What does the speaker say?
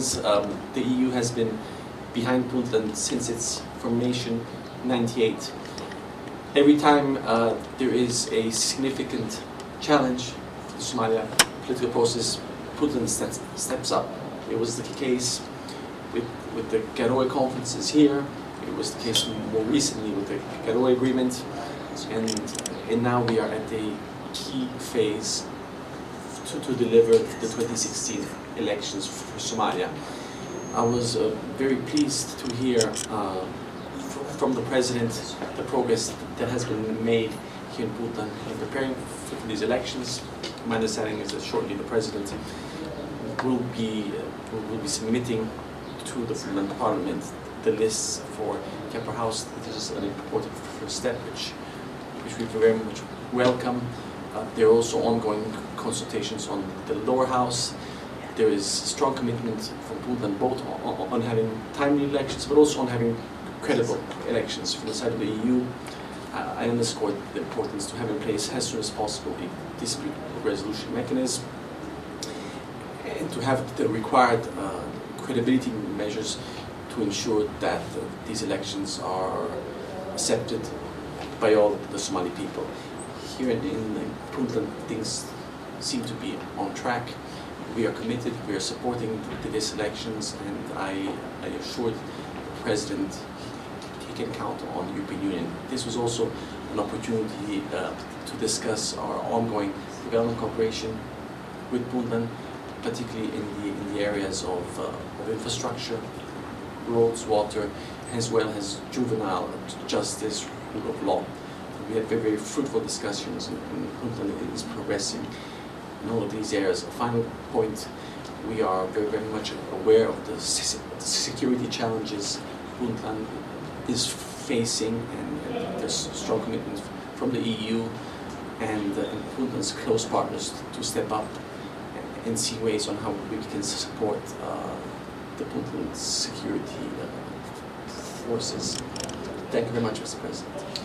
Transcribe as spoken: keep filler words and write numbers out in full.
elections. Um, the E U has been behind Puntland since its formation in ninety-eight. Every time uh, there is a significant challenge for the Somalia political process, Puntland steps, steps up. It was the case with, with the Garowe conferences here. It was the case more recently with the Garowe agreement. And, and now we are at a key phase to, to deliver the twenty sixteen elections for Somalia. I was uh, very pleased to hear uh, from the President the progress that has been made here in Puntland in preparing for these elections. My understanding is that shortly the President will be, uh, will be submitting to the Puntland Parliament the lists for Kepler House. This is an important first step which, which we very much welcome. Uh, there are also ongoing consultations on the lower house. There is strong commitment from Puntland both on, on having timely elections but also on having credible elections. From the side of the E U, uh, I underscore the importance to have in place as soon as possible a dispute resolution mechanism and to have the required uh, credibility measures to ensure that uh, these elections are accepted by all the Somali people. Here in, in Puntland, things seem to be on track. We are committed, we are supporting these elections, and I, I assured the President he can count on the European Union. This was also an opportunity uh, to discuss our ongoing development cooperation with Puntland, particularly in the, in the areas of, uh, of infrastructure, roads, water, as well as juvenile justice, rule of law. We had very, very fruitful discussions, and, and Puntland is progressing in all of these areas. A final point, we are very, very much aware of the security challenges Puntland is facing, and, and there's strong commitment from the E U and, uh, and Puntland's close partners to step up and see ways on how we can support uh, the Puntland security uh, forces. Thank you very much, Mister President.